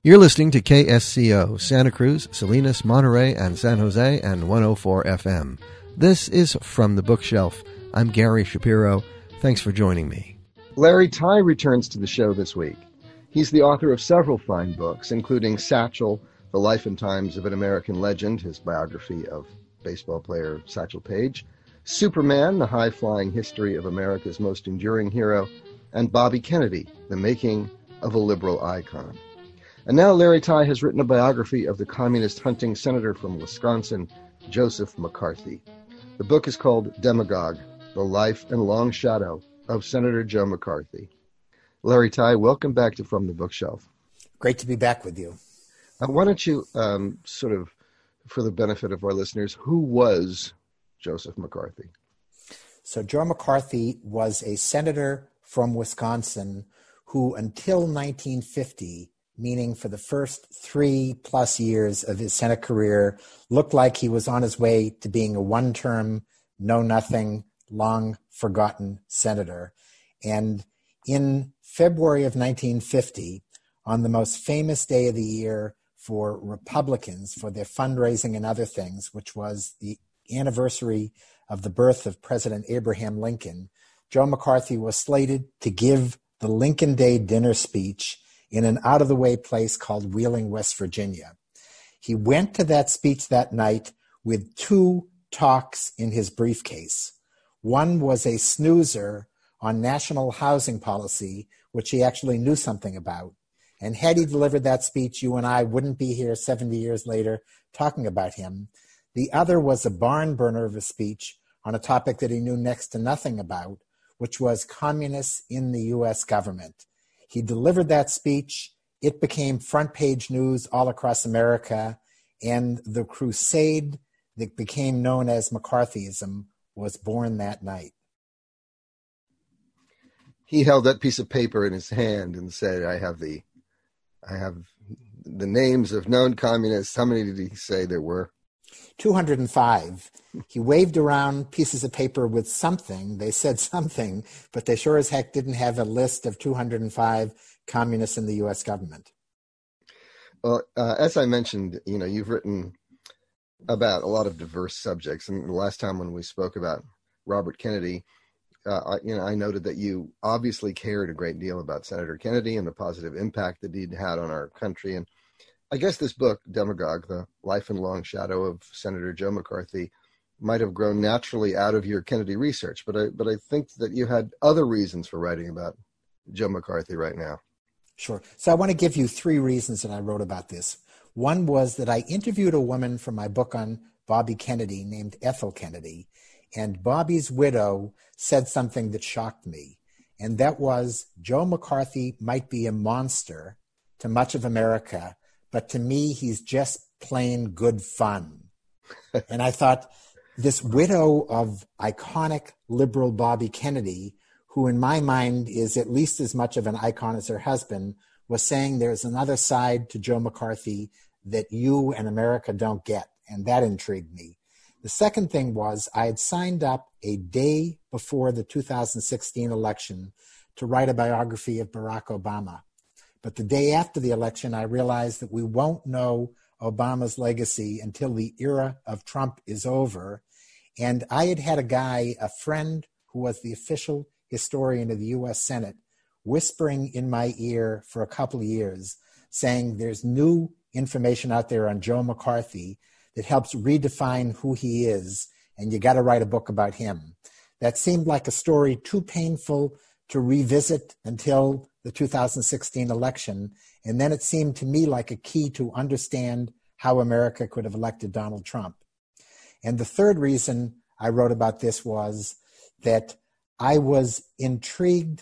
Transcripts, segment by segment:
You're listening to KSCO, Santa Cruz, Salinas, Monterey, and San Jose, and 104 FM. This is From the Bookshelf. I'm Gary Shapiro. Thanks for joining me. Larry Tye returns to the show this week. He's the author of several fine books, including Satchel, The Life and Times of an American Legend, his biography of baseball player Satchel Paige, Superman, The High-Flying History of America's Most Enduring Hero, and Bobby Kennedy, The Making of a Liberal Icon. And now Larry Tye has written a biography of the communist-hunting senator from Wisconsin, Joseph McCarthy. The book is called Demagogue, The Life and Long Shadow of Senator Joe McCarthy. Larry Tye, welcome back to From the Bookshelf. Great to be back with you. Why don't you, sort of, for the benefit of our listeners, who was Joseph McCarthy? So Joe McCarthy was a senator from Wisconsin who, until 1950, meaning for the first 3+ years of his Senate career, looked like he was on his way to being a one-term, know-nothing, long-forgotten senator. And in February of 1950, on the most famous day of the year for Republicans, for their fundraising and other things, which was the anniversary of the birth of President Abraham Lincoln, Joe McCarthy was slated to give the Lincoln Day dinner speech in an out-of-the-way place called Wheeling, West Virginia. He went to that speech that night with 2 talks in his briefcase. One was a snoozer on national housing policy, which he actually knew something about. And had he delivered that speech, you and I wouldn't be here 70 years later talking about him. The other was a barn burner of a speech on a topic that he knew next to nothing about, which was communists in the U.S. government. He delivered that speech. It became front-page news all across America, and the crusade that became known as McCarthyism was born that night. He held that piece of paper in his hand and said, I have the names of known communists. How many did he say there were? 205. He waved around pieces of paper with something. They said something, but they sure as heck didn't have a list of 205 communists in the U.S. government. Well, as I mentioned, you've written about a lot of diverse subjects. And the last time when we spoke about Robert Kennedy, I noted that you obviously cared a great deal about Senator Kennedy and the positive impact that he'd had on our country. And I guess this book, Demagogue, The Life and Long Shadow of Senator Joe McCarthy, might have grown naturally out of your Kennedy research, but I think that you had other reasons for writing about Joe McCarthy right now. Sure. So I want to give you 3 reasons that I wrote about this. One was that I interviewed a woman for my book on Bobby Kennedy named Ethel Kennedy, and Bobby's widow said something that shocked me, and that was Joe McCarthy might be a monster to much of America, but to me, he's just plain good fun. And I thought, this widow of iconic liberal Bobby Kennedy, who in my mind is at least as much of an icon as her husband, was saying there's another side to Joe McCarthy that you and America don't get. And that intrigued me. The second thing was I had signed up a day before the 2016 election to write a biography of Barack Obama. But the day after the election, I realized that we won't know Obama's legacy until the era of Trump is over. And I had a guy, a friend who was the official historian of the U.S. Senate, whispering in my ear for a couple of years, saying there's new information out there on Joe McCarthy that helps redefine who he is, and you got to write a book about him. That seemed like a story too painful to revisit until the 2016 election, and then it seemed to me like a key to understand how America could have elected Donald Trump. And the third reason I wrote about this was that I was intrigued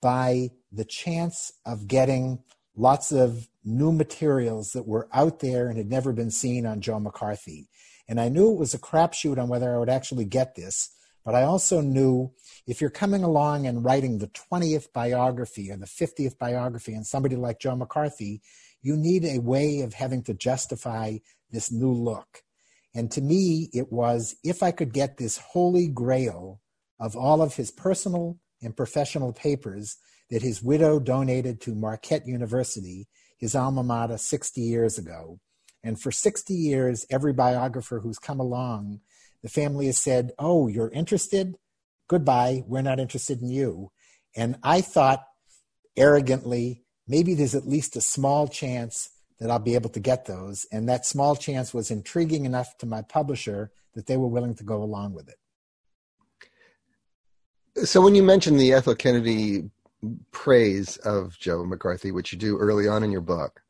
by the chance of getting lots of new materials that were out there and had never been seen on Joe McCarthy. And I knew it was a crapshoot on whether I would actually get this, but I also knew if you're coming along and writing the 20th biography or the 50th biography on somebody like Joe McCarthy, you need a way of having to justify this new look. And to me, it was, if I could get this holy grail of all of his personal and professional papers that his widow donated to Marquette University, his alma mater 60 years ago. And for 60 years, every biographer who's come along, the family has said, "Oh, you're interested? Goodbye, we're not interested in you." And I thought arrogantly, maybe there's at least a small chance that I'll be able to get those. And that small chance was intriguing enough to my publisher that they were willing to go along with it. So when you mentioned the Ethel Kennedy praise of Joe McCarthy, which you do early on in your book,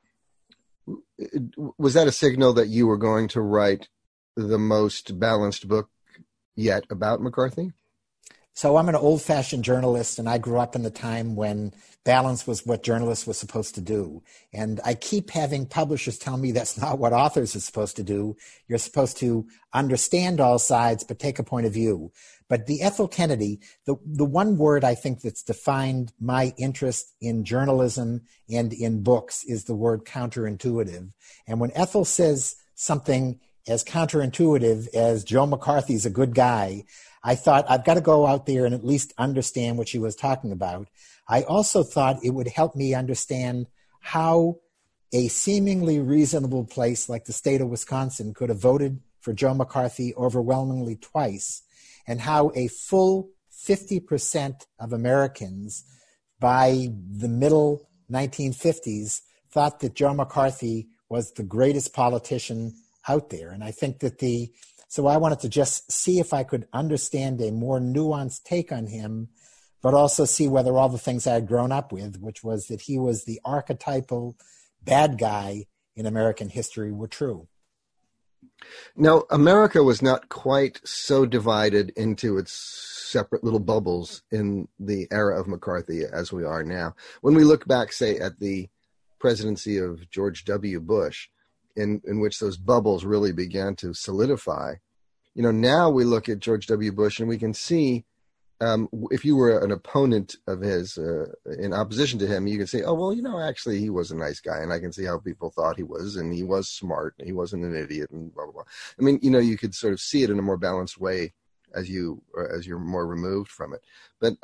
was that a signal that you were going to write the most balanced book yet about McCarthy? So I'm an old-fashioned journalist, and I grew up in the time when balance was what journalists were supposed to do. And I keep having publishers tell me that's not what authors are supposed to do. You're supposed to understand all sides, but take a point of view. But the Ethel Kennedy, the one word I think that's defined my interest in journalism and in books is the word counterintuitive. And when Ethel says something as counterintuitive as Joe McCarthy's a good guy, I thought I've got to go out there and at least understand what she was talking about. I also thought it would help me understand how a seemingly reasonable place like the state of Wisconsin could have voted for Joe McCarthy overwhelmingly twice, and how a full 50% of Americans by the middle 1950s thought that Joe McCarthy was the greatest politician out there. And I think that so I wanted to just see if I could understand a more nuanced take on him, but also see whether all the things I had grown up with, which was that he was the archetypal bad guy in American history, were true. Now, America was not quite so divided into its separate little bubbles in the era of McCarthy as we are now. When we look back, say, at the presidency of George W. Bush, in which those bubbles really began to solidify, now we look at George W. Bush and we can see, if you were an opponent of his, in opposition to him, you can say, oh, well, actually he was a nice guy, and I can see how people thought he was, and he was smart, and he wasn't an idiot, and blah, blah, blah. I mean, you could sort of see it in a more balanced way as you're more removed from it. But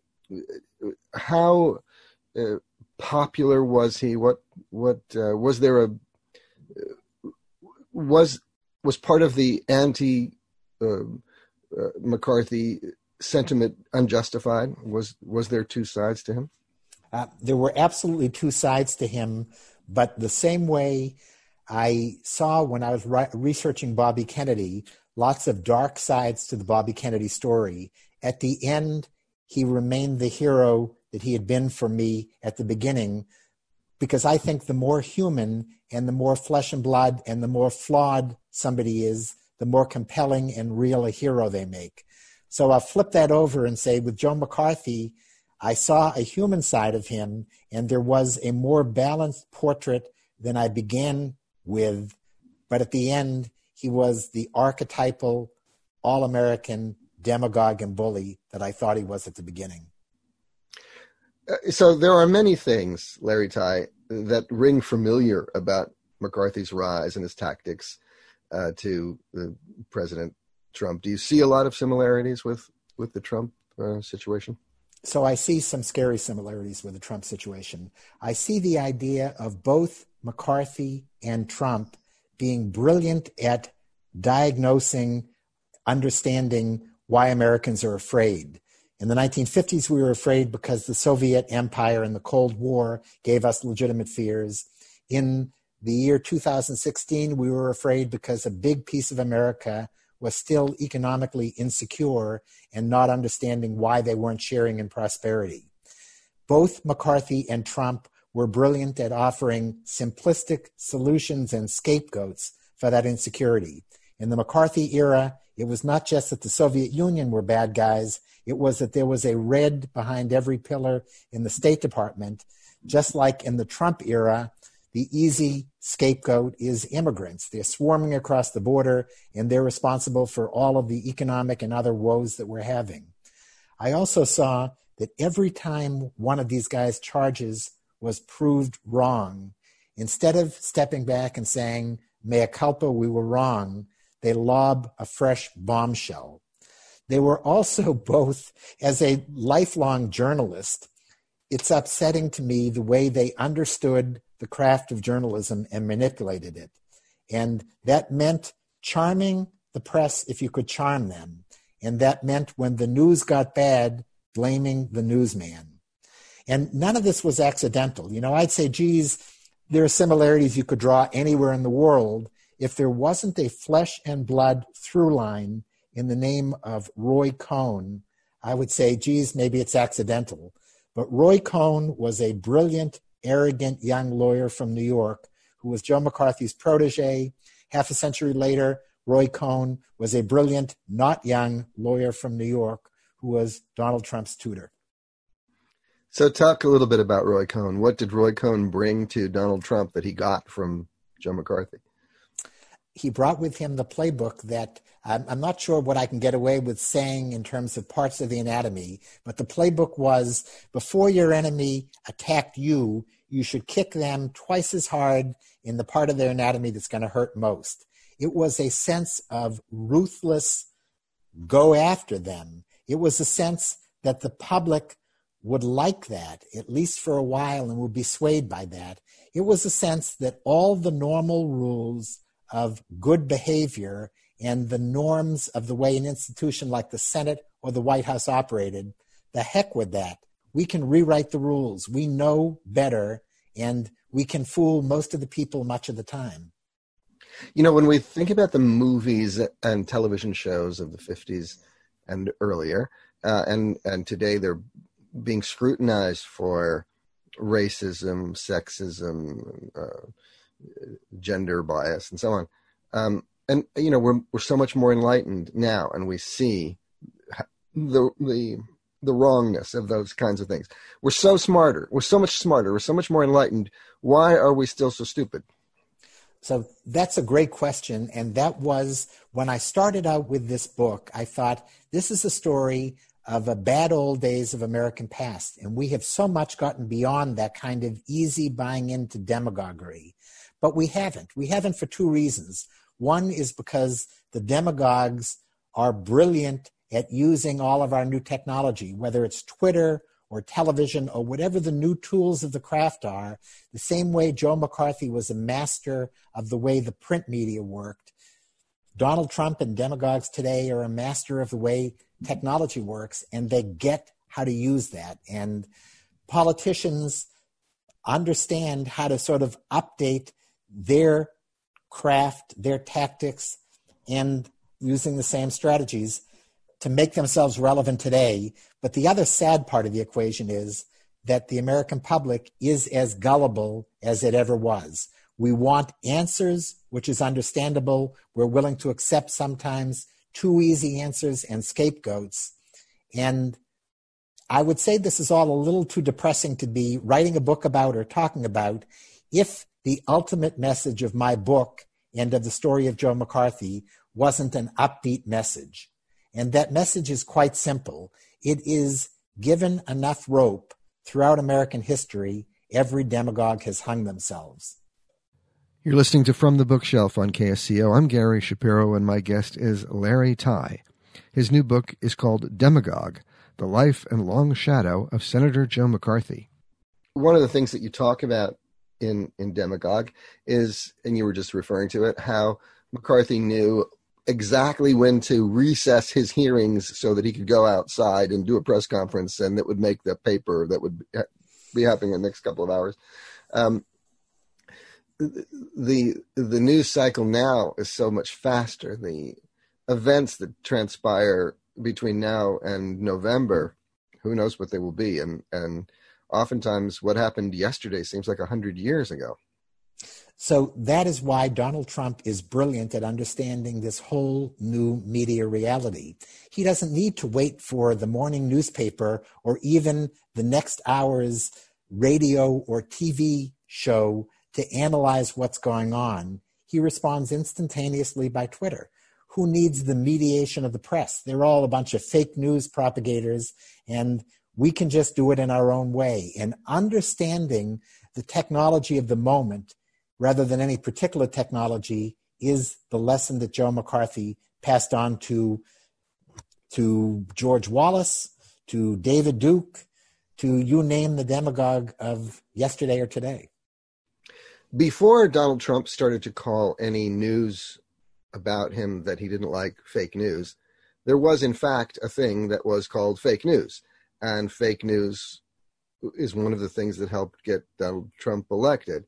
how popular was he? What was there was part of the anti McCarthy sentiment unjustified? Was there two sides to him? There were absolutely two sides to him, but the same way I saw when I was researching Bobby Kennedy, lots of dark sides to the Bobby Kennedy story. At the end, he remained the hero that he had been for me at the beginning, because I think the more human and the more flesh and blood and the more flawed somebody is, the more compelling and real a hero they make. So I'll flip that over and say, with Joe McCarthy, I saw a human side of him, and there was a more balanced portrait than I began with. But at the end, he was the archetypal, all-American demagogue and bully that I thought he was at the beginning. So there are many things, Larry Tye, that ring familiar about McCarthy's rise and his tactics to President Trump. Do you see a lot of similarities with the Trump situation? So I see some scary similarities with the Trump situation. I see the idea of both McCarthy and Trump being brilliant at diagnosing, understanding why Americans are afraid. In the 1950s, we were afraid because the Soviet Empire and the Cold War gave us legitimate fears. In the year 2016, we were afraid because a big piece of America was still economically insecure and not understanding why they weren't sharing in prosperity. Both McCarthy and Trump were brilliant at offering simplistic solutions and scapegoats for that insecurity. In the McCarthy era, it was not just that the Soviet Union were bad guys, it was that there was a red behind every pillar in the State Department. Just like in the Trump era, the easy scapegoat is immigrants. They're swarming across the border, and they're responsible for all of the economic and other woes that we're having. I also saw that every time one of these guys' charges was proved wrong, instead of stepping back and saying, mea culpa, we were wrong, they lob a fresh bombshell. They were also both, as a lifelong journalist, it's upsetting to me the way they understood the craft of journalism and manipulated it. And that meant charming the press if you could charm them. And that meant when the news got bad, blaming the newsman. And none of this was accidental. I'd say, geez, there are similarities you could draw anywhere in the world. If there wasn't a flesh and blood through line in the name of Roy Cohn, I would say, geez, maybe it's accidental. But Roy Cohn was a brilliant, arrogant young lawyer from New York who was Joe McCarthy's protege. Half a century later, Roy Cohn was a brilliant, not young lawyer from New York who was Donald Trump's tutor. So talk a little bit about Roy Cohn. What did Roy Cohn bring to Donald Trump that he got from Joe McCarthy? He brought with him the playbook that I'm not sure what I can get away with saying in terms of parts of the anatomy, but the playbook was before your enemy attacked you, you should kick them twice as hard in the part of their anatomy that's going to hurt most. It was a sense of ruthless go after them. It was a sense that the public would like that, at least for a while, and would be swayed by that. It was a sense that all the normal rules of good behavior and the norms of the way an institution like the Senate or the White House operated, the heck with that. We can rewrite the rules. We know better, and we can fool most of the people much of the time. When we think about the movies and television shows of the 50s and earlier, and today they're being scrutinized for racism, sexism, gender bias, and so on. We're so much more enlightened now, and we see the wrongness of those kinds of things. We're so smarter. We're so much smarter. We're so much more enlightened. Why are we still so stupid? So that's a great question. And that was when I started out with this book, I thought this is a story of a bad old days of American past. And we have so much gotten beyond that kind of easy buying into demagoguery. But we haven't. We haven't for two reasons. One is because the demagogues are brilliant at using all of our new technology, whether it's Twitter or television or whatever the new tools of the craft are, the same way Joe McCarthy was a master of the way the print media worked. Donald Trump and demagogues today are a master of the way technology works, and they get how to use that. And politicians understand how to sort of update their craft, their tactics, and using the same strategies to make themselves relevant today. But the other sad part of the equation is that the American public is as gullible as it ever was. We want answers, which is understandable. We're willing to accept sometimes too easy answers and scapegoats. And I would say this is all a little too depressing to be writing a book about or talking about if the ultimate message of my book and of the story of Joe McCarthy wasn't an upbeat message. And that message is quite simple. It is, given enough rope throughout American history, every demagogue has hung themselves. You're listening to From the Bookshelf on KSCO. I'm Gary Shapiro, and my guest is Larry Tye. His new book is called Demagogue, The Life and Long Shadow of Senator Joe McCarthy. One of the things that you talk about in Demagogue is, and you were just referring to it, how McCarthy knew exactly when to recess his hearings so that he could go outside and do a press conference, and that would make the paper that would be happening in the next couple of hours. The news cycle now is so much faster. The events that transpire between now and November, who knows what they will be, and oftentimes what happened yesterday seems like 100 years ago. So that is why Donald Trump is brilliant at understanding this whole new media reality. He doesn't need to wait for the morning newspaper or even the next hour's radio or TV show to analyze what's going on. He responds instantaneously by Twitter. Who needs the mediation of the press? They're all a bunch of fake news propagators, and we can just do it in our own way. And understanding the technology of the moment rather than any particular technology is the lesson that Joe McCarthy passed on to George Wallace, to David Duke, to you name the demagogue of yesterday or today. Before Donald Trump started to call any news about him that he didn't like fake news, there was in fact a thing that was called fake news. And fake news is one of the things that helped get Donald Trump elected.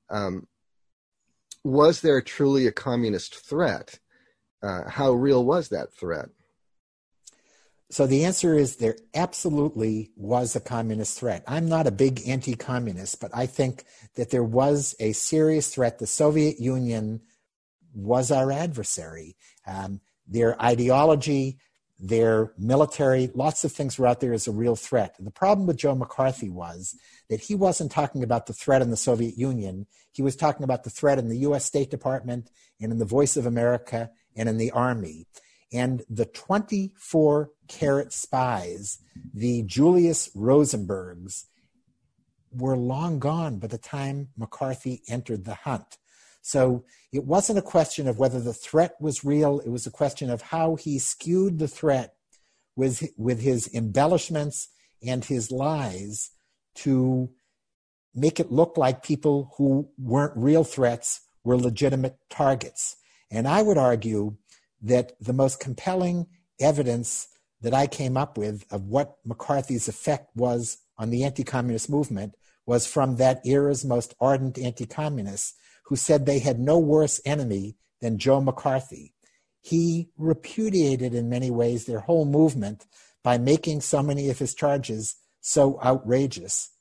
Was there truly a communist threat? How real was that threat? So the answer is there absolutely was a communist threat. I'm not a big anti-communist, but I think that there was a serious threat. The Soviet Union was our adversary. Their ideology, their military, lots of things were out there as a real threat. The problem with Joe McCarthy was that he wasn't talking about the threat in the Soviet Union. He was talking about the threat in the U.S. State Department and in the Voice of America and in the Army. And the 24-carat spies, the Julius Rosenbergs, were long gone by the time McCarthy entered the hunt. So it wasn't a question of whether the threat was real. It was a question of how he skewed the threat with his embellishments and his lies to make it look like people who weren't real threats were legitimate targets. And I would argue that the most compelling evidence that I came up with of what McCarthy's effect was on the anti-communist movement was from that era's most ardent anti-communists who said they had no worse enemy than Joe McCarthy. He repudiated in many ways their whole movement by making so many of his charges so outrageous.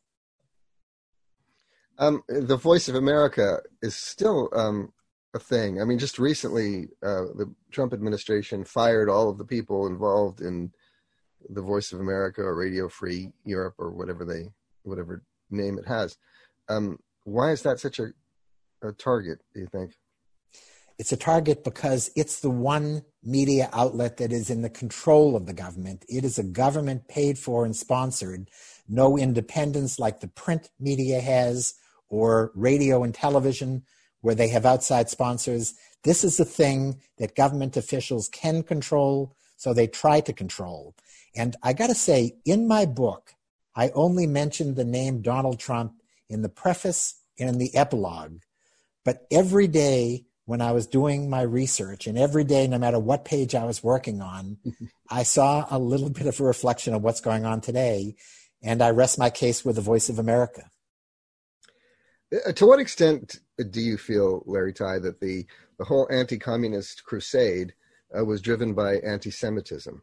The Voice of America is still a thing. I mean, just recently, the Trump administration fired all of the people involved in the Voice of America or Radio Free Europe or whatever name it has. Why is that such a target, do you think? It's a target because it's the one media outlet that is in the control of the government. It is a government paid for and sponsored. No independence like the print media has or radio and television where they have outside sponsors. This is a thing that government officials can control, so they try to control. And I got to say, in my book, I only mentioned the name Donald Trump in the preface and in the epilogue. But every day when I was doing my research, and every day, no matter what page I was working on, I saw a little bit of a reflection of what's going on today, and I rest my case with the Voice of America. To what extent do you feel, Larry Tye, that the whole anti-communist crusade was driven by anti-Semitism?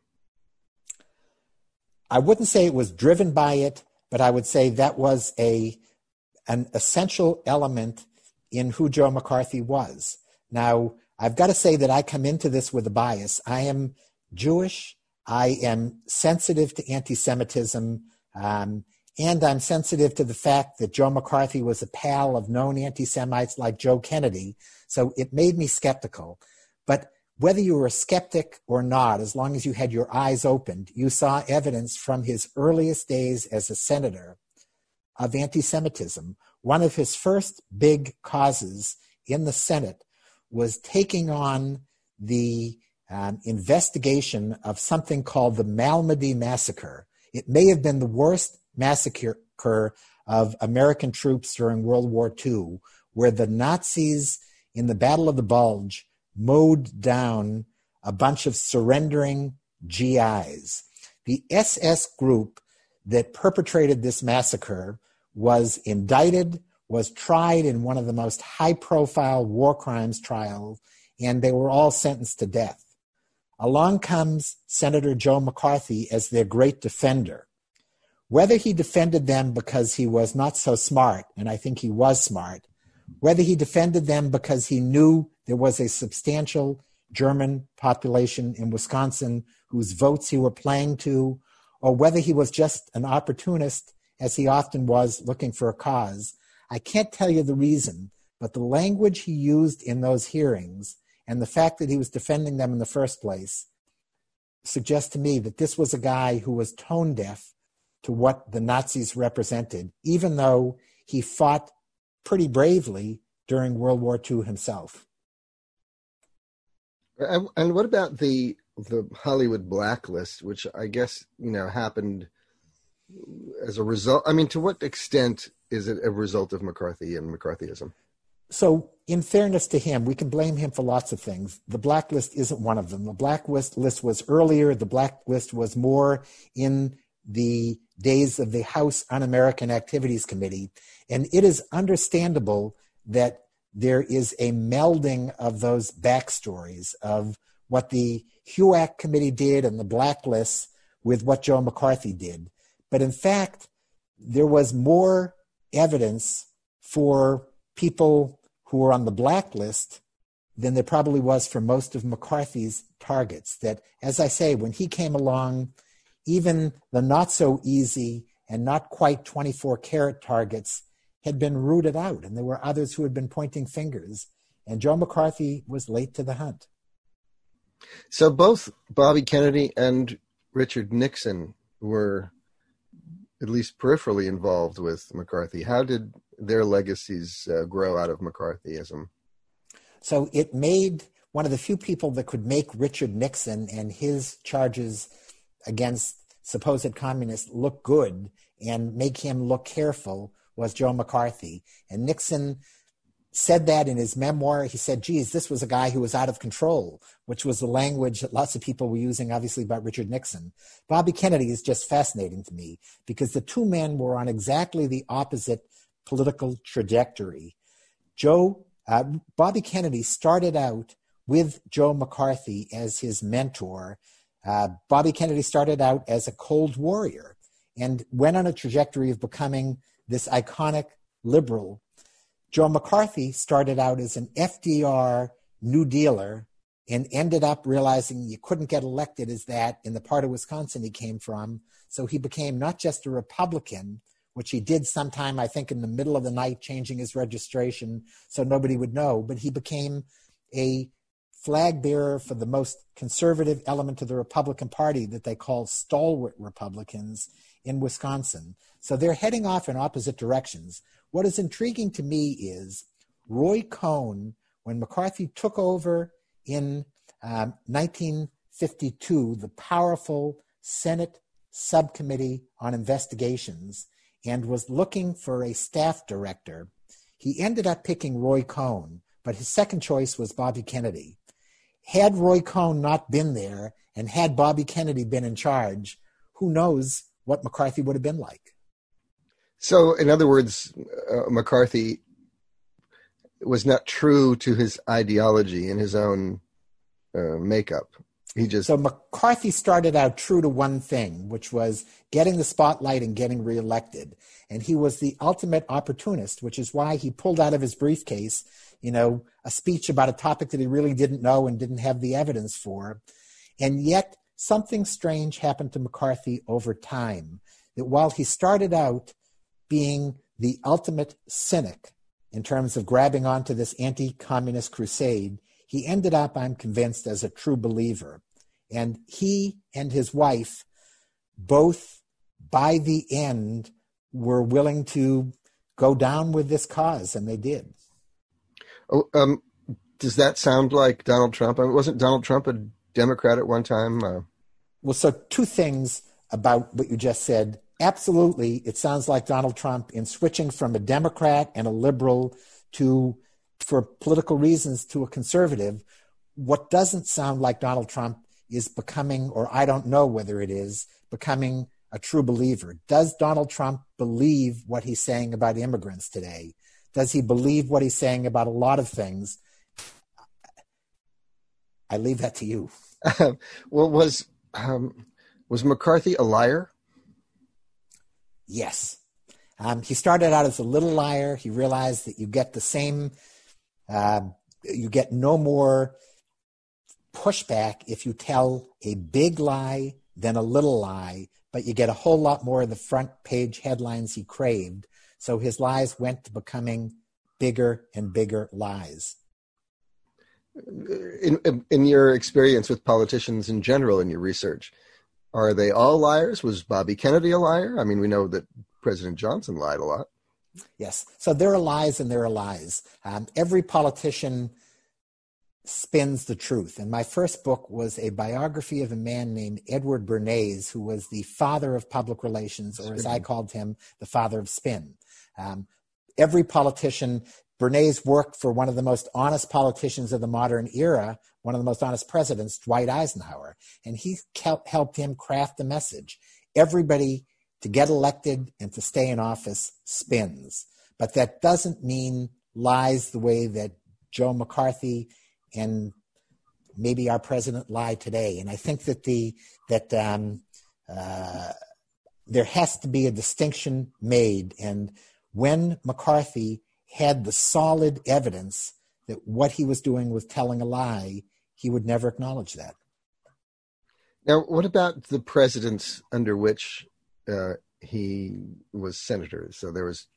I wouldn't say it was driven by it, but I would say that was an essential element in who Joe McCarthy was. Now, I've got to say that I come into this with a bias. I am Jewish. I am sensitive to anti-Semitism. And I'm sensitive to the fact that Joe McCarthy was a pal of known anti-Semites like Joe Kennedy. So it made me skeptical. But whether you were a skeptic or not, as long as you had your eyes opened, you saw evidence from his earliest days as a senator of anti-Semitism. One of his first big causes in the Senate was taking on the investigation of something called the Malmedy Massacre. It may have been the worst massacre of American troops during World War II, where the Nazis in the Battle of the Bulge mowed down a bunch of surrendering GIs. The SS group that perpetrated this massacre was indicted, was tried in one of the most high-profile war crimes trials, and they were all sentenced to death. Along comes Senator Joe McCarthy as their great defender. Whether he defended them because he was not so smart, and I think he was smart, whether he defended them because he knew there was a substantial German population in Wisconsin whose votes he were playing to, or whether he was just an opportunist, as he often was, looking for a cause, I can't tell you the reason, but the language he used in those hearings and the fact that he was defending them in the first place suggests to me that this was a guy who was tone deaf to what the Nazis represented, even though he fought pretty bravely during World War II himself. And what about the Hollywood blacklist, which I guess, happened as a result? I mean, to what extent is it a result of McCarthy and McCarthyism? So in fairness to him, we can blame him for lots of things. The blacklist isn't one of them. The blacklist was earlier. The blacklist was more in the days of the House Un-American Activities Committee. And it is understandable that there is a melding of those backstories of what the HUAC committee did and the blacklist with what Joe McCarthy did. But in fact, there was more evidence for people who were on the blacklist than there probably was for most of McCarthy's targets. That, as I say, when he came along, even the not so easy and not quite 24-carat targets had been rooted out, and there were others who had been pointing fingers, and Joe McCarthy was late to the hunt. So both Bobby Kennedy and Richard Nixon were at least peripherally involved with McCarthy. How did their legacies grow out of McCarthyism? So it made one of the few people that could make Richard Nixon and his charges against supposed communists look good and make him look careful was Joe McCarthy. And Nixon said that in his memoir. He said, geez, this was a guy who was out of control, which was the language that lots of people were using, obviously, about Richard Nixon. Bobby Kennedy is just fascinating to me because the two men were on exactly the opposite political trajectory. Bobby Kennedy started out with Joe McCarthy as his mentor. Bobby Kennedy started out as a cold warrior and went on a trajectory of becoming this iconic liberal. Joe McCarthy started out as an FDR New Dealer and ended up realizing you couldn't get elected as that in the part of Wisconsin he came from. So he became not just a Republican, which he did sometime, I think, in the middle of the night, changing his registration so nobody would know, but he became a flag bearer for the most conservative element of the Republican Party that they call stalwart Republicans in Wisconsin. So they're heading off in opposite directions. What is intriguing to me is Roy Cohn, when McCarthy took over in 1952, the powerful Senate Subcommittee on Investigations, and was looking for a staff director, he ended up picking Roy Cohn, but his second choice was Bobby Kennedy. Had Roy Cohn not been there and had Bobby Kennedy been in charge, who knows what McCarthy would have been like. So, in other words, McCarthy was not true to his ideology and his own makeup. So McCarthy started out true to one thing, which was getting the spotlight and getting reelected. And he was the ultimate opportunist, which is why he pulled out of his briefcase, a speech about a topic that he really didn't know and didn't have the evidence for. And yet something strange happened to McCarthy over time, that while he started out being the ultimate cynic in terms of grabbing onto this anti-communist crusade, he ended up, I'm convinced, as a true believer. And he and his wife both, by the end, were willing to go down with this cause, and they did. Oh, does that sound like Donald Trump? I mean, wasn't Donald Trump a Democrat at one time? Well, so two things about what you just said. Absolutely, it sounds like Donald Trump in switching from a Democrat and a liberal to, for political reasons, to a conservative. What doesn't sound like Donald Trump is becoming, or I don't know whether it is, becoming a true believer. Does Donald Trump believe what he's saying about immigrants today? Does he believe what he's saying about a lot of things? I leave that to you. Well, was McCarthy a liar? Yes. He started out as a little liar. He realized that you get the same, you get no more pushback if you tell a big lie than a little lie, but you get a whole lot more of the front page headlines he craved. So his lies went to becoming bigger and bigger lies. In your experience with politicians in general, in your research, are they all liars? Was Bobby Kennedy a liar? I mean, we know that President Johnson lied a lot. Yes. So there are lies and there are lies. Every politician spins the truth. And my first book was a biography of a man named Edward Bernays, who was the father of public relations, or as I called him, the father of spin. Every politician Bernays worked for one of the most honest politicians of the modern era, one of the most honest presidents, Dwight Eisenhower, and he helped him craft the message. Everybody to get elected and to stay in office spins. But that doesn't mean lies the way that Joe McCarthy and maybe our president lie today. And I think that there has to be a distinction made. And when McCarthy had the solid evidence that what he was doing was telling a lie, he would never acknowledge that. Now, what about the presidents under which he was senator? So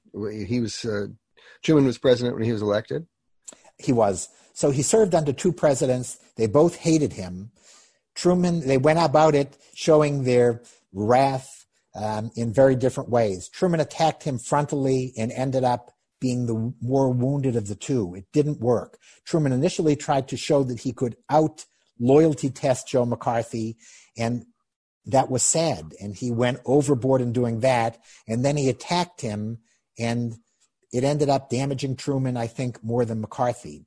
Truman was president when he was elected? He was. So he served under two presidents. They both hated him. Truman, they went about it showing their wrath in very different ways. Truman attacked him frontally and ended up being the more wounded of the two. It didn't work. Truman initially tried to show that he could out-loyalty test Joe McCarthy, and that was sad. And he went overboard in doing that, and then he attacked him, and it ended up damaging Truman, I think, more than McCarthy.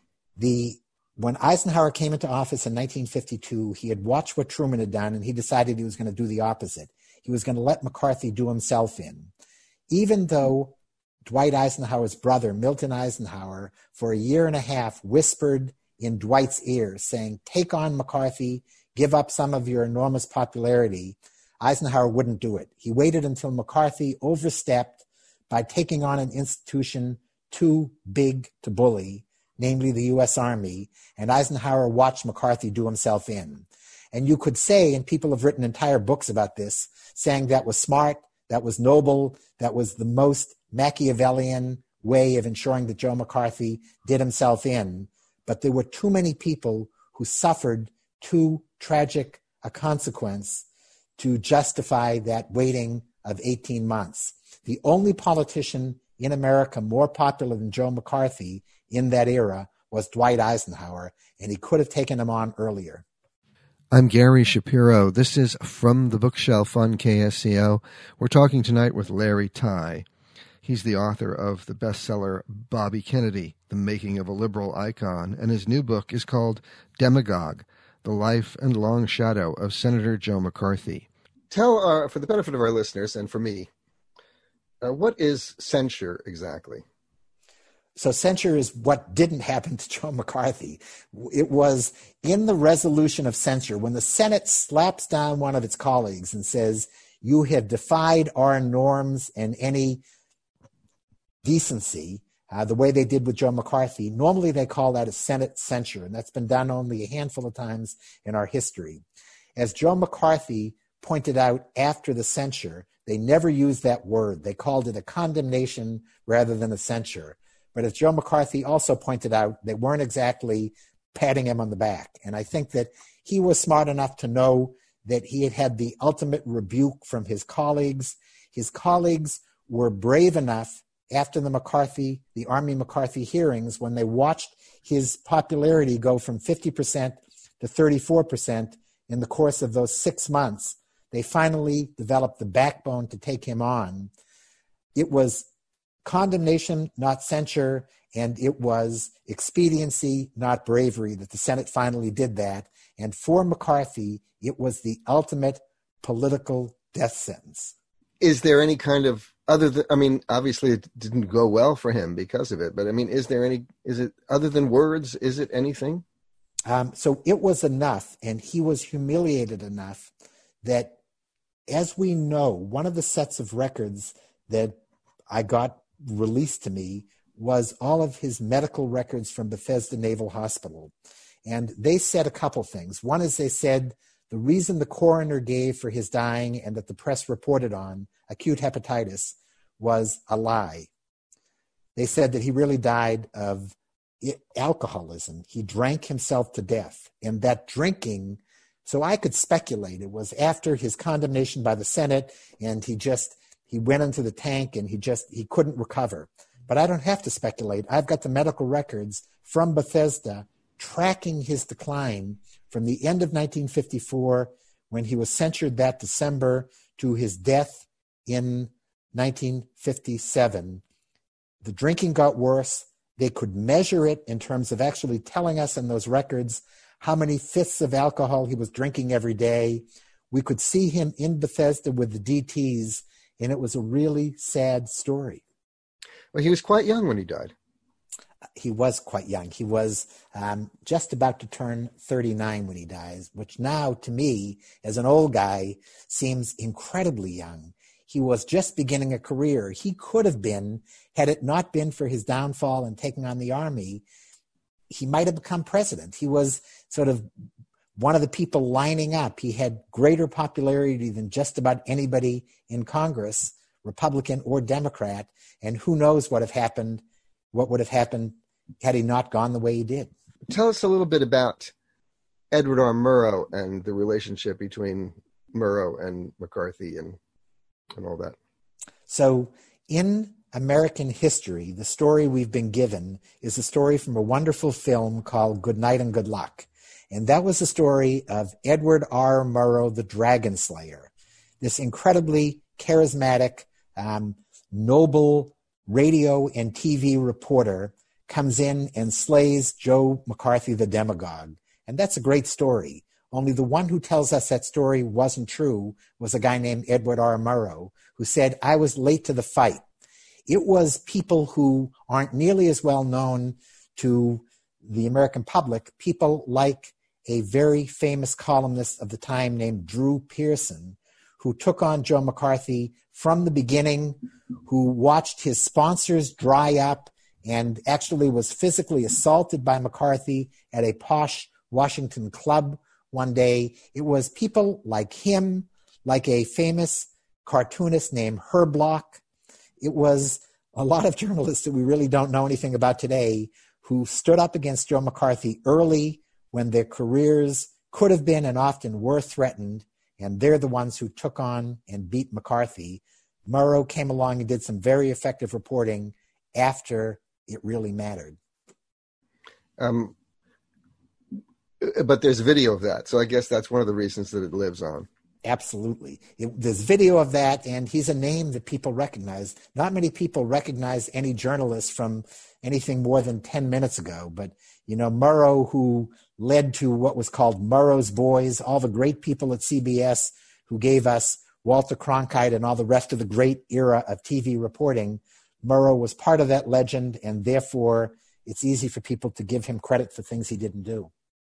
When Eisenhower came into office in 1952, he had watched what Truman had done, and he decided he was going to do the opposite. He was going to let McCarthy do himself in. Even though Dwight Eisenhower's brother, Milton Eisenhower, for a year and a half whispered in Dwight's ear, saying, "Take on McCarthy, give up some of your enormous popularity," Eisenhower wouldn't do it. He waited until McCarthy overstepped by taking on an institution too big to bully, namely the U.S. Army, and Eisenhower watched McCarthy do himself in. And you could say, and people have written entire books about this, saying that was smart, that was noble, that was the most Machiavellian way of ensuring that Joe McCarthy did himself in. But there were too many people who suffered too tragic a consequence to justify that waiting of 18 months. The only politician in America more popular than Joe McCarthy in that era was Dwight Eisenhower, and he could have taken him on earlier. I'm Gary Shapiro. This is From the Bookshelf on KSCO. We're talking tonight with Larry Tye. He's the author of the bestseller Bobby Kennedy, The Making of a Liberal Icon, and his new book is called Demagogue, The Life and Long Shadow of Senator Joe McCarthy. Tell, for the benefit of our listeners and for me, what is censure exactly? So censure is what didn't happen to Joe McCarthy. It was in the resolution of censure when the Senate slaps down one of its colleagues and says, "You have defied our norms and any decency," the way they did with Joe McCarthy. Normally they call that a Senate censure, and that's been done only a handful of times in our history. As Joe McCarthy pointed out after the censure, they never used that word. They called it a condemnation rather than a censure. But as Joe McCarthy also pointed out, they weren't exactly patting him on the back. And I think that he was smart enough to know that he had had the ultimate rebuke from his colleagues. His colleagues were brave enough after the Army McCarthy hearings, when they watched his popularity go from 50% to 34% in the course of those 6 months, they finally developed the backbone to take him on. It was condemnation, not censure, and it was expediency, not bravery, that the Senate finally did that. And for McCarthy, it was the ultimate political death sentence. Is there any kind of obviously it didn't go well for him because of it, but is it other than words, is it anything? So it was enough, and he was humiliated enough that, as we know, one of the sets of records that I got released to me was all of his medical records from Bethesda Naval Hospital. And they said a couple things. One is they said the reason the coroner gave for his dying and that the press reported on, acute hepatitis, was a lie. They said that he really died of alcoholism. He drank himself to death. And that drinking, so I could speculate, it was after his condemnation by the Senate, and he went into the tank and he couldn't recover. But I don't have to speculate. I've got the medical records from Bethesda tracking his decline from the end of 1954, when he was censured that December, to his death in 1957. The drinking got worse. They could measure it in terms of actually telling us in those records how many fifths of alcohol he was drinking every day. We could see him in Bethesda with the DTs, and it was a really sad story. Well, he was quite young when he died. He was quite young. He was just about to turn 39 when he dies, which now, to me, as an old guy, seems incredibly young. He was just beginning a career. He could have been, had it not been for his downfall and taking on the army, he might have become president. He was sort of one of the people lining up. He had greater popularity than just about anybody in Congress, Republican or Democrat, and who knows what would have happened had he not gone the way he did. Tell us a little bit about Edward R. Murrow and the relationship between Murrow and McCarthy and all that. So in American history, the story we've been given is a story from a wonderful film called Good Night and Good Luck. And that was the story of Edward R. Murrow, the Dragon Slayer, this incredibly charismatic, noble radio and TV reporter comes in and slays Joe McCarthy, the demagogue. And that's a great story. Only the one who tells us that story wasn't true was a guy named Edward R. Murrow, who said, I was late to the fight. It was people who aren't nearly as well known to the American public, people like a very famous columnist of the time named Drew Pearson, who took on Joe McCarthy from the beginning, who watched his sponsors dry up and actually was physically assaulted by McCarthy at a posh Washington club one day. It was people like him, like a famous cartoonist named Herb Block. It was a lot of journalists that we really don't know anything about today who stood up against Joe McCarthy early when their careers could have been and often were threatened, and they're the ones who took on and beat McCarthy. Murrow came along and did some very effective reporting after it really mattered. But there's video of that, so I guess that's one of the reasons that it lives on. Absolutely. There's video of that, and he's a name that people recognize. Not many people recognize any journalist from anything more than 10 minutes ago, but, Murrow, who led to what was called Murrow's Boys, all the great people at CBS who gave us Walter Cronkite and all the rest of the great era of TV reporting, Murrow was part of that legend, and therefore it's easy for people to give him credit for things he didn't do.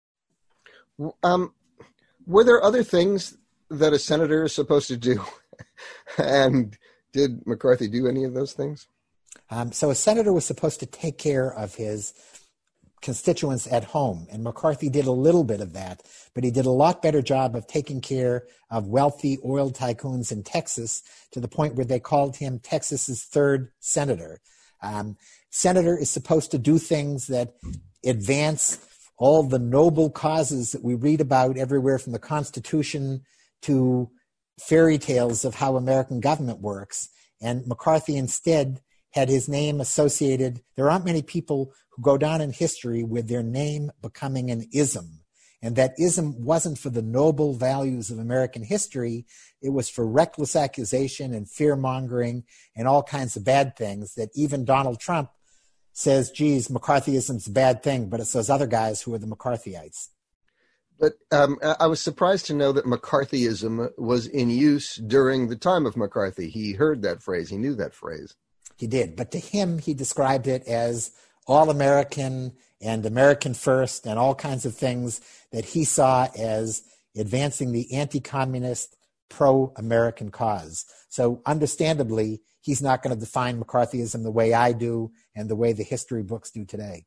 Were there other things that a senator is supposed to do? And did McCarthy do any of those things? So a senator was supposed to take care of his constituents at home, and McCarthy did a little bit of that, but he did a lot better job of taking care of wealthy oil tycoons in Texas to the point where they called him Texas's third senator. Senator is supposed to do things that advance all the noble causes that we read about everywhere from the Constitution to fairy tales of how American government works. And McCarthy instead had his name associated. There aren't many people who go down in history with their name becoming an ism. And that ism wasn't for the noble values of American history. It was for reckless accusation and fear-mongering and all kinds of bad things that even Donald Trump says, geez, McCarthyism's a bad thing, but it's those other guys who are the McCarthyites. But I was surprised to know that McCarthyism was in use during the time of McCarthy. He heard that phrase. He knew that phrase. He did. But to him, he described it as all-American and American first and all kinds of things that he saw as advancing the anti-communist, pro-American cause. So understandably, he's not going to define McCarthyism the way I do and the way the history books do today.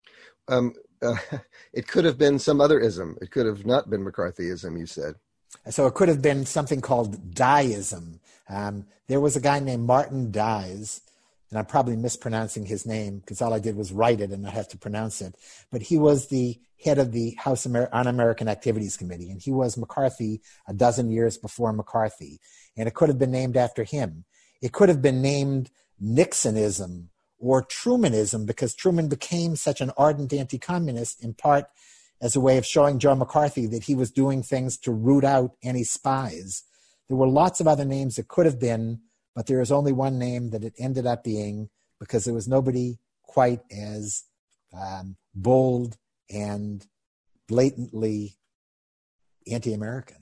It could have been some other ism. It could have not been McCarthyism, you said. So it could have been something called Dyeism. There was a guy named Martin Dyes, and I'm probably mispronouncing his name because all I did was write it and I have to pronounce it. But he was the head of the House Un-American Activities Committee, and he was McCarthy a dozen years before McCarthy. And it could have been named after him. It could have been named Nixonism or Trumanism because Truman became such an ardent anti-communist in part as a way of showing Joe McCarthy that he was doing things to root out any spies. There were lots of other names it could have been, but there is only one name that it ended up being because there was nobody quite as bold and blatantly anti-American.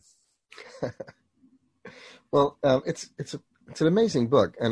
Well, it's an amazing book, and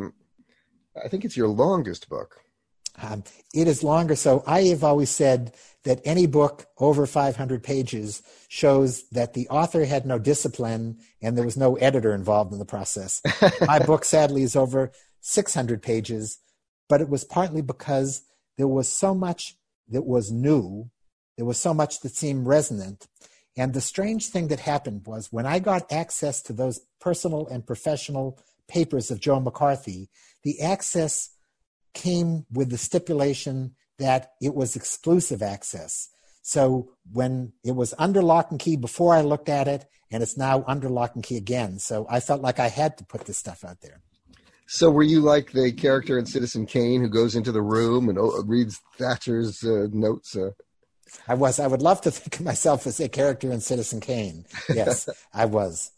I think it's your longest book. It is longer. So I have always said that any book over 500 pages shows that the author had no discipline and there was no editor involved in the process. My book, sadly, is over 600 pages, but it was partly because there was so much that was new. There was so much that seemed resonant. And the strange thing that happened was when I got access to those personal and professional papers of Joe McCarthy, the access came with the stipulation that it was exclusive access. So when it was under lock and key before I looked at it, and it's now under lock and key again. So I felt like I had to put this stuff out there. So were you like the character in Citizen Kane who goes into the room and reads Thatcher's notes? I was. I would love to think of myself as a character in Citizen Kane. Yes, I was.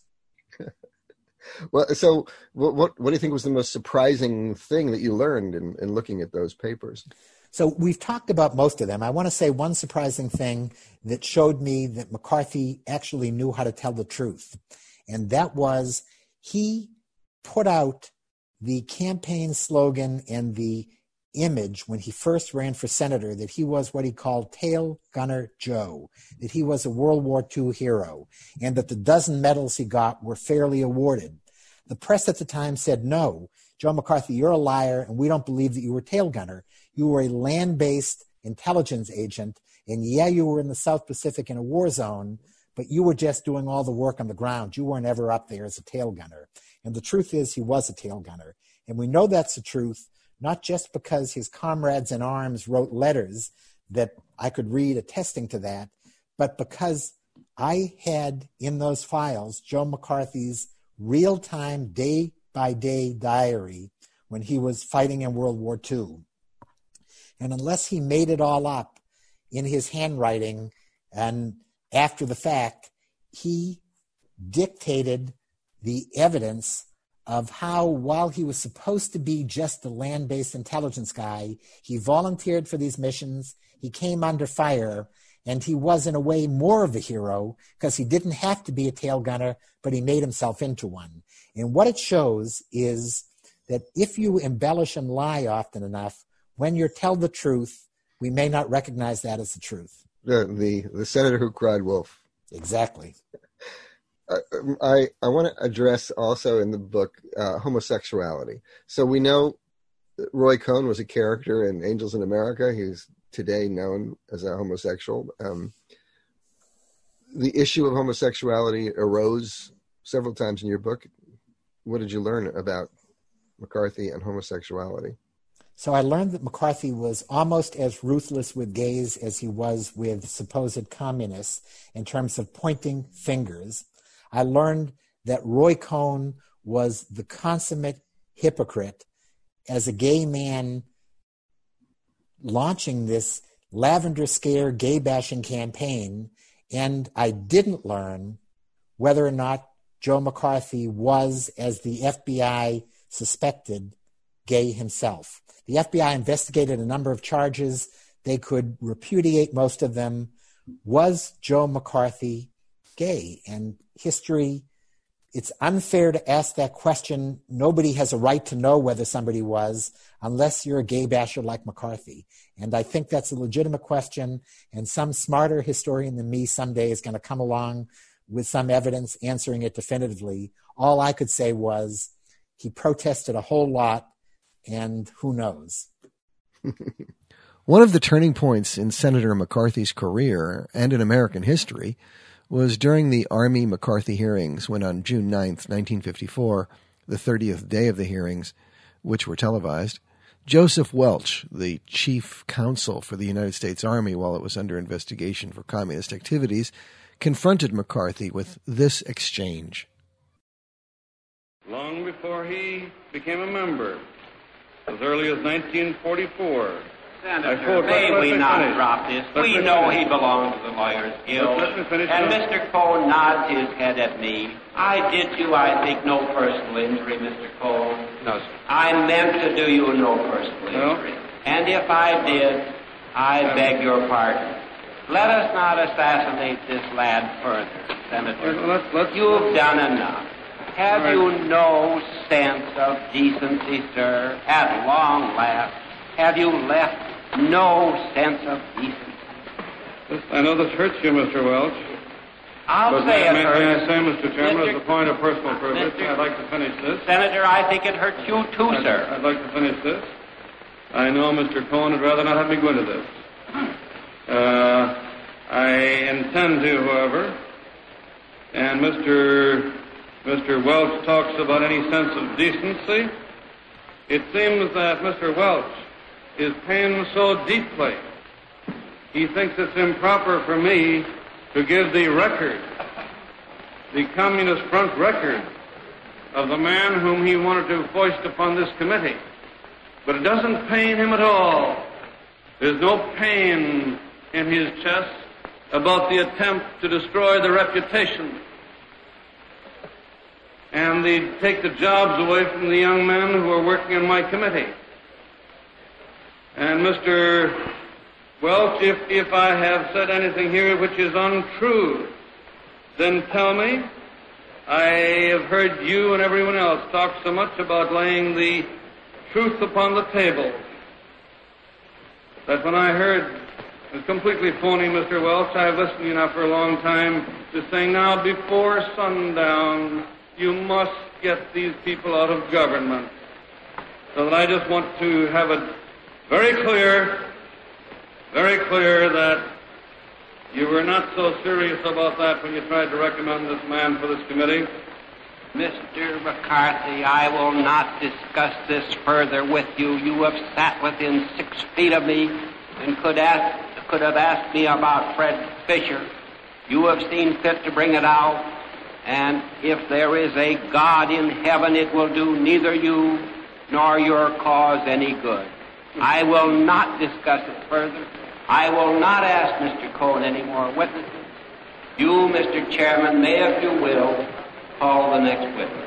Well, so what do you think was the most surprising thing that you learned in looking at those papers? So we've talked about most of them. I want to say one surprising thing that showed me that McCarthy actually knew how to tell the truth. And that was he put out the campaign slogan and the image when he first ran for senator that he was what he called Tail Gunner Joe, that he was a World War II hero, and that the dozen medals he got were fairly awarded. The press at the time said, no, Joe McCarthy, you're a liar, and we don't believe that you were tail gunner. You were a land-based intelligence agent, and yeah, you were in the South Pacific in a war zone, but you were just doing all the work on the ground. You weren't ever up there as a tail gunner. And the truth is he was a tail gunner. And we know that's the truth, not just because his comrades in arms wrote letters that I could read attesting to that, but because I had in those files Joe McCarthy's real-time, day-by-day diary when he was fighting in World War II. And unless he made it all up in his handwriting and after the fact, he dictated the evidence of how, while he was supposed to be just a land-based intelligence guy, he volunteered for these missions, he came under fire, and he was in a way more of a hero because he didn't have to be a tail gunner, but he made himself into one. And what it shows is that if you embellish and lie often enough, when you tell the truth, we may not recognize that as the truth. The senator who cried wolf. Exactly. I want to address also in the book homosexuality. So we know Roy Cohn was a character in Angels in America. He's today known as a homosexual. The issue of homosexuality arose several times in your book. What did you learn about McCarthy and homosexuality? So I learned that McCarthy was almost as ruthless with gays as he was with supposed communists in terms of pointing fingers. I learned that Roy Cohn was the consummate hypocrite as a gay man launching this lavender scare gay bashing campaign. And I didn't learn whether or not Joe McCarthy was, as the FBI suspected, gay himself. The FBI investigated a number of charges. They could repudiate most of them. Was Joe McCarthy gay? And history, it's unfair to ask that question. Nobody has a right to know whether somebody was unless you're a gay basher like McCarthy. And I think that's a legitimate question. And some smarter historian than me someday is going to come along with some evidence answering it definitively. All I could say was he protested a whole lot, and who knows? One of the turning points in Senator McCarthy's career and in American history was during the Army McCarthy hearings when on June 9th, 1954, the 30th day of the hearings, which were televised, Joseph Welch, the chief counsel for the United States Army while it was under investigation for communist activities, confronted McCarthy with this exchange. Long before he became a member, as early as 1944. Senator, may we not drop this? We know he belongs to the Lawyers Guild. And Mr. Cohn nods his head at me. I did you, I think, no personal injury, Mr. Cohn. No, sir. I meant to do you no personal injury. And if I did, I beg your pardon. Let us not assassinate this lad further, Senator. You've done enough. Have you no sense of decency, sir? At long last, have you left no sense of decency? I know this hurts you, Mr. Welch. I'll say it hurts. May I say, Mr. Chairman, as a point of personal privilege, I'd like to finish this. Senator, I think it hurts you too, sir. I'd like to finish this. I know Mr. Cohen would rather not have me go into this. I intend to, however, and Mr. Welch talks about any sense of decency. It seems that Mr. Welch is pained so deeply, he thinks it's improper for me to give the record, the Communist Front record, of the man whom he wanted to foist upon this committee. But it doesn't pain him at all. There's no pain in his chest about the attempt to destroy the reputation and take the jobs away from the young men who are working in my committee. And Mr. Welch, if I have said anything here which is untrue, then tell me. I have heard you and everyone else talk so much about laying the truth upon the table that when I heard it's completely phony, Mr. Welch, I've listened to you now for a long time, to saying now before sundown you must get these people out of government. So that I just want to have it very clear that you were not so serious about that when you tried to recommend this man for this committee. Mr. McCarthy, I will not discuss this further with you. You have sat within 6 feet of me and could have asked me about Fred Fisher. You have seen fit to bring it out, and if there is a God in heaven, it will do neither you nor your cause any good. I will not discuss it further. I will not ask Mr. Cohen any more witnesses. You, Mr. Chairman, may, if you will, call the next witness.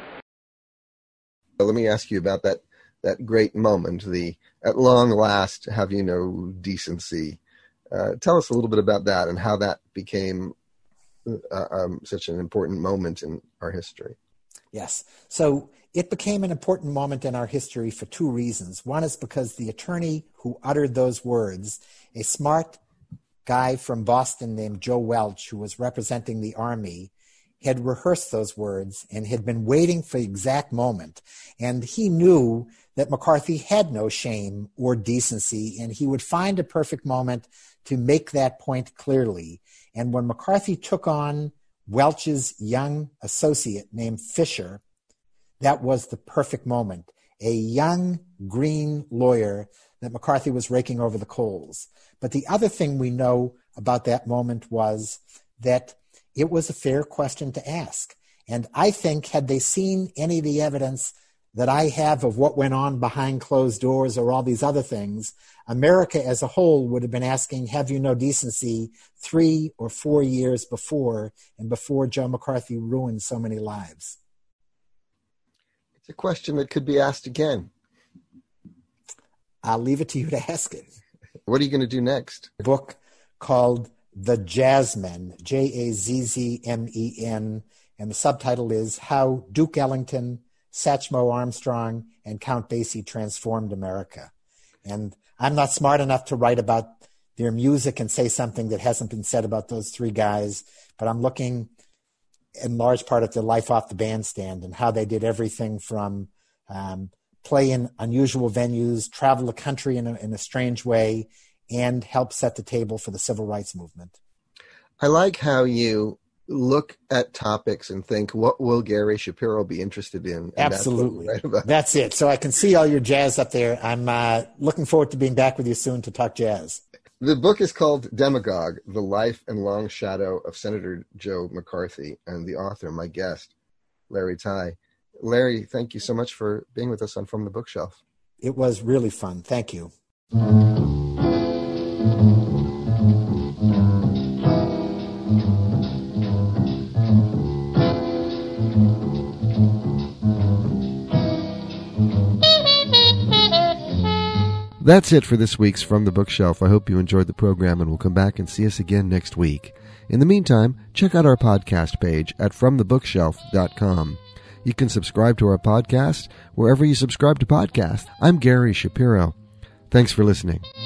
Let me ask you about that great moment, the at long last have you no decency. Tell us a little bit about that and how that became such an important moment in our history. Yes. So it became an important moment in our history for 2 reasons. One is because the attorney who uttered those words, a smart guy from Boston named Joe Welch, who was representing the Army, had rehearsed those words and had been waiting for the exact moment. And he knew that McCarthy had no shame or decency, and he would find a perfect moment to make that point clearly. And when McCarthy took on Welch's young associate named Fisher, that was the perfect moment. A young green lawyer that McCarthy was raking over the coals. But the other thing we know about that moment was that it was a fair question to ask. And I think had they seen any of the evidence that I have of what went on behind closed doors or all these other things, America as a whole would have been asking, have you no decency 3 or 4 years before, and before Joe McCarthy ruined so many lives? It's a question that could be asked again. I'll leave it to you to ask it. What are you going to do next? A book called The Jazzmen, Jazzmen, and the subtitle is How Duke Ellington, Satchmo Armstrong, and Count Basie Transformed America. And I'm not smart enough to write about their music and say something that hasn't been said about those 3 guys, but I'm looking in large part at their life off the bandstand and how they did everything from play in unusual venues, travel the country in a strange way, and help set the table for the civil rights movement. I like how you look at topics and think, what will Gary Shapiro be interested in? And absolutely. That's it. So I can see all your jazz up there. I'm looking forward to being back with you soon to talk jazz. The book is called Demagogue, The Life and Long Shadow of Senator Joe McCarthy, and the author, my guest, Larry Tye. Larry, thank you so much for being with us on From the Bookshelf. It was really fun. Thank you. That's it for this week's From the Bookshelf. I hope you enjoyed the program and will come back and see us again next week. In the meantime, check out our podcast page at FromTheBookshelf.com. You can subscribe to our podcast wherever you subscribe to podcasts. I'm Gary Shapiro. Thanks for listening.